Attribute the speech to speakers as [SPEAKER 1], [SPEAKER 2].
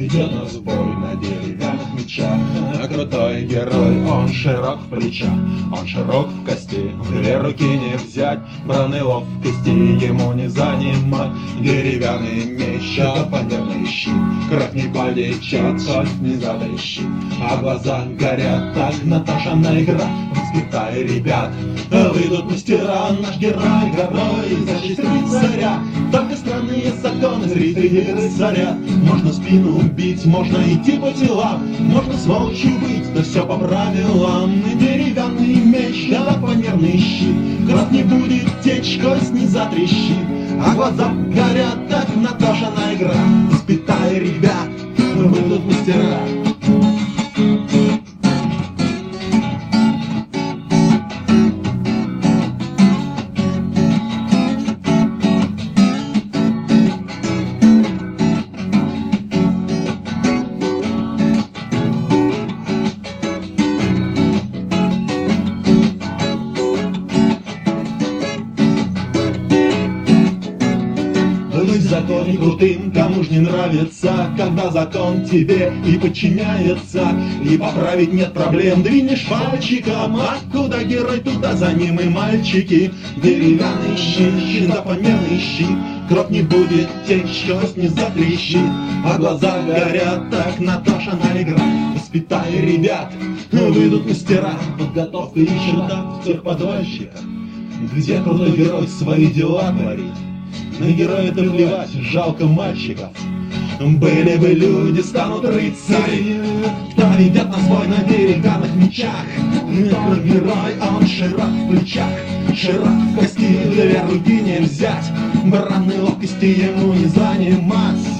[SPEAKER 1] Идет на сбой на деревянных мечах. Крутой герой, он широк в плечах, он широк в кости, в две руки не взять, бранной ловкости ему не занимать. Деревянный меч, фанерный щит, кровь не потечет, кость не затрещит, а глаза горят, так Наташина игра. Воспитай ребят, выйдут мастера, наш герой горой за честь рыцаря. Только странные законы зрители рыцаря. Можно спину бить, можно идти по телам, можно сволочью быть, да все по правилам. Деревянный меч, да фанерный щит, кровь не будет течь, кость не затрещит, а глаза горят, так Наташина игра. Воспитай ребят, выйдут мастера. Быть в законе крутым, кому ж не нравится, когда закон тебе и подчиняется, и поправить нет проблем, двинешь пальчиком, а куда герой, туда за ним и мальчики. Деревянный щит, да фанерный щит, кровь не будет течь, кость не затрещит, а глаза горят, так Наташина игра. Воспитай ребят, выйдут мастера. Подготовка еще там в техподвальщиках, где крутой герой свои дела творит. На героя-то плевать, жалко мальчиков. Были бы люди, станут рыцари, кто ведет на свой на деревянных мечах. Этот герой, он широк в плечах, широк в кости, две руки не взять, бранной ловкости ему не занимать.